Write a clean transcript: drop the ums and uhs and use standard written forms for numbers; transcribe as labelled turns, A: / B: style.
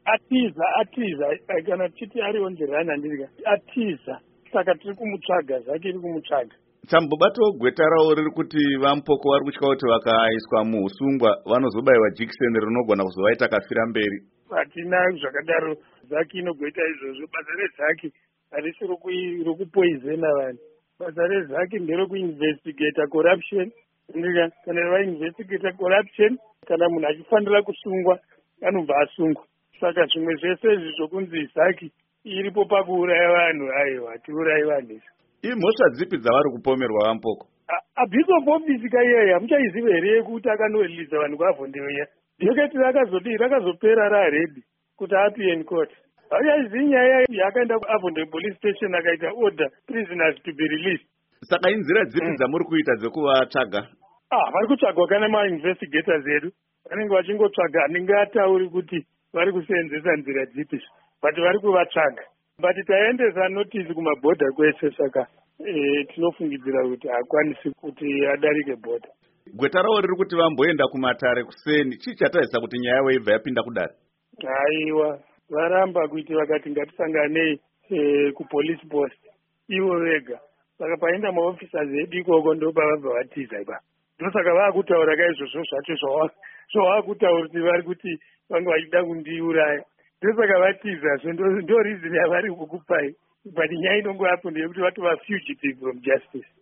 A: atiza kana tichiti ari on the run handirika atiza, saka tiri kumutsvaga zvake, iri kumutsvaga.
B: Tambobatawo gweta ravo riri kuti vaMupoko vari kutya kuti vakaiswa muusungwa vanozobayiwa jikiseni rinogona kuzovaita kafira mberi.
A: Hatina zvakadaro, Zaki inogoita izvozvo. Basa reZaki harisi rokupoizena vanhu. Basa reZaki nderekuinvestigata corruption. Kana vainvestigata corruption, kana munhu achifanira kusungwa anobva asungwa. Saka zvimwe zvese izvi zvokunzi Zaki iripo pakuuraya vanhu, aiwa tiurayi vanhu.
B: Imhosva dzipi dzavari kupomerwa vaMupoko?
A: Bishop office kaiyeyi hamuchaiziva here kuti akanoriridza vanhu kwavhondeweya. Dhoketi rakazopera raredi kuti appear in court. Hauchaizivi nyaya yakaenda kuAvhonde police station akaita order prisoners to be released.
B: Saka inzira dzipi dzamuri kuita dzekuvatsvaga?
A: Vari kutsvagwa kana ma-investigators edu. Vanenge vachingotsvaga, handinge atauri kuti vari kuseenzesa nzira dzipi, but vari kuvatsvaga. But taendesa notice kumabhodha kwese, saka tinofungidzira kuti hakwanisi kuti adarike bhodha.
B: Gweta ravo riri kuti vamboenda kumatare kuseni. Chii chatarisa kuti nyaya yavo ibva yapinda kudare?
A: Haiwa, varamba kuti vakati ngatisanganei kupolice post ivo vega. Saka paenda maofficers edu ikoko ndopa vabva vatiza ipa. Ndosaka vaakutaura kaizvozvo zvacho zvavakutaura kuti vari kuti vanga vachida kundiuraya. Ndosaka vatizazvo, ndo reason yavari kukupai. But nyaya inongo hapo ndeyekuti vatova fugitive from justice.